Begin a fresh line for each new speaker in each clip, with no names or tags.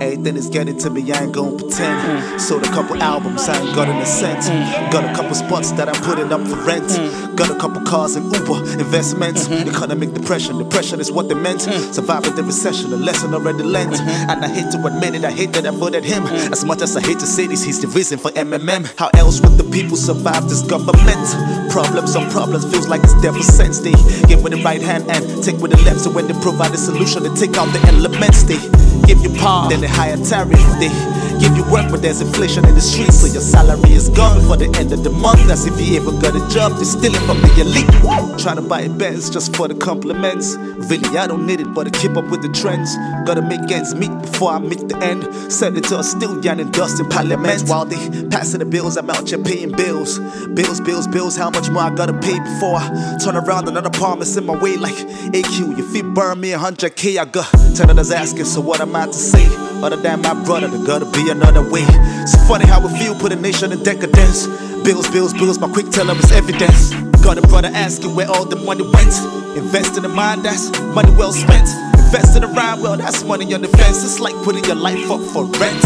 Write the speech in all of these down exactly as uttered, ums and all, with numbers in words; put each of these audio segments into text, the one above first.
Everything is getting to me, I ain't gon' pretend. Mm. Sold a couple albums, I ain't got an cent. Mm. Got a couple spots that I'm putting up for rent. Mm. Got a couple cars and Uber investments. Mm-hmm. Economic depression, depression is what they meant. Mm. Surviving the recession, a lesson already learned. Mm-hmm. And I hate to admit it, I hate that I voted him. Mm. As much as I hate to say this, he's the reason for M M M. How else would the people survive this government? Problems on problems, feels like it's devil sense. They give with the right hand and take with the left. So when they provide a solution, they take out the elements. They give you power, then they higher tariff. They give you work, but there's inflation in the streets, so your salary is gone before the end of the month. That's if you ever got a job, they're stealing from the elite. Trying to buy a Benz just for the compliments. Really, I don't need it, but to keep up with the trends. Gotta make ends meet before I meet the end. Send it to a still young and dust in parliament. While they passing the bills, I'm out here paying bills. Bills, bills, bills, how much more I gotta pay before I turn around another promise in my way like A Q, your feet burn me a hundred K. I got ten others asking, so what am I to say? Other than my brother, there gotta be another way. It's funny how we feel, put a nation in decadence. Bills, bills, bills, my quick teller is evidence. Got a brother asking where all the money went. Invest in the mind, that's money well spent. Invest in the rhyme, well, that's money on the fence. It's like putting your life up for rent.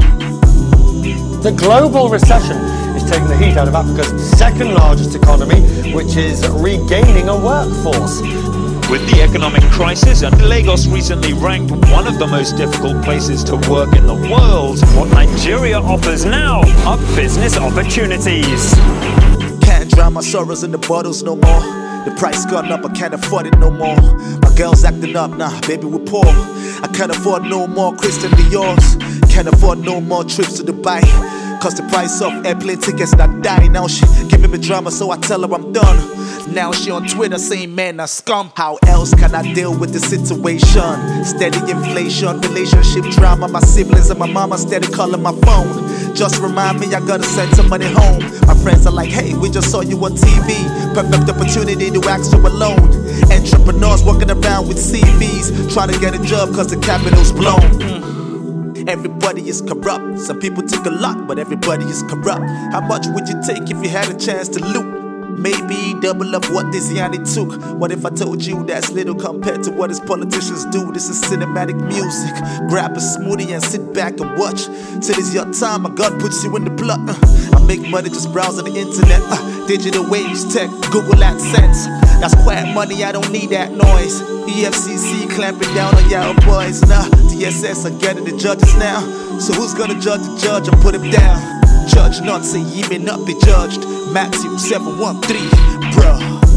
Mm.
The global recession is taking the heat out of Africa's second largest economy, which is regaining a workforce.
With the economic crisis, and Lagos recently ranked one of the most difficult places to work in the world, what Nigeria offers now are business opportunities.
Can't drown my sorrows in the bottles no more. The price gone up, I can't afford it no more. My girl's acting up, nah, baby, we're poor. I can't afford no more Christian Dior's. Can't afford no more trips to Dubai. Cause the price of airplane tickets not die. Now she giving me drama, so I tell her I'm done. Now she on Twitter saying, man, I scum. How else can I deal with the situation? Steady inflation, relationship drama. My siblings and my mama steady calling my phone. Just remind me I gotta send some money home. My friends are like, hey, we just saw you on T V. Perfect opportunity to ask for a loan. Entrepreneurs walking around with C Vs, trying to get a job cause the capital's blown. Mm. Everybody is corrupt. Some people take a lot, but everybody is corrupt. How much would you take if you had a chance to loot? Maybe double of what this Yanni took. What if I told you that's little compared to what his politicians do? This is cinematic music. Grab a smoothie and sit back and watch till it's your time. My God puts you in the blood. uh, I make money just browsing the internet. uh, Digital waves, tech, Google AdSense. That's quiet money, I don't need that noise. E F C C clamping down on y'all boys. Nah, D S S are getting the judges now. So who's gonna judge the judge and put him down? Judge not, say ye may not be judged. Matthew seven one three, bruh.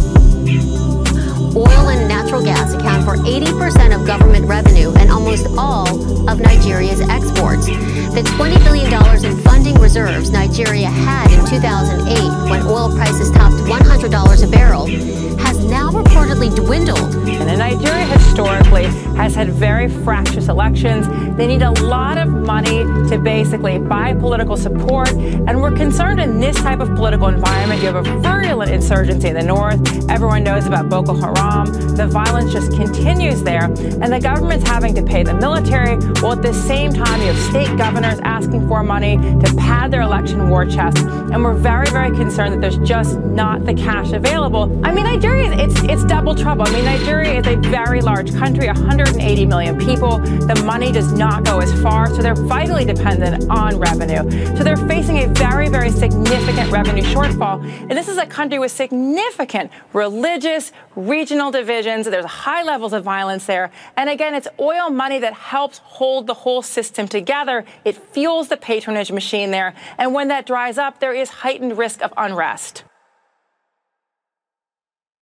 Oil and natural gas account for eighty percent of government revenue and almost all of Nigeria's exports. The twenty billion dollars in funding reserves Nigeria had in two thousand eight, when oil prices topped one hundred dollars a barrel, has now reportedly dwindled.
And Nigeria historically has had very fractious elections. They need a lot of money to basically buy political support. And we're concerned in this type of political environment. You have a virulent insurgency in the north. Everyone knows about Boko Haram. The violence just continues there. And the government's having to pay the military. Well, at the same time, you have state governors asking for money to pad their election war chests. And we're very, very concerned that there's just not the cash available. I mean, Nigeria, it's, it's double trouble. I mean, Nigeria is a very large country, one hundred eighty million people. The money does not go as far, so they're vitally dependent on revenue. So they're facing a very, very significant revenue shortfall. And this is a country with significant religious, regional divisions. There's high levels of violence there. And again, it's oil money that helps hold the whole system together. It fuels the patronage machine there. And when that dries up, there is heightened risk of unrest.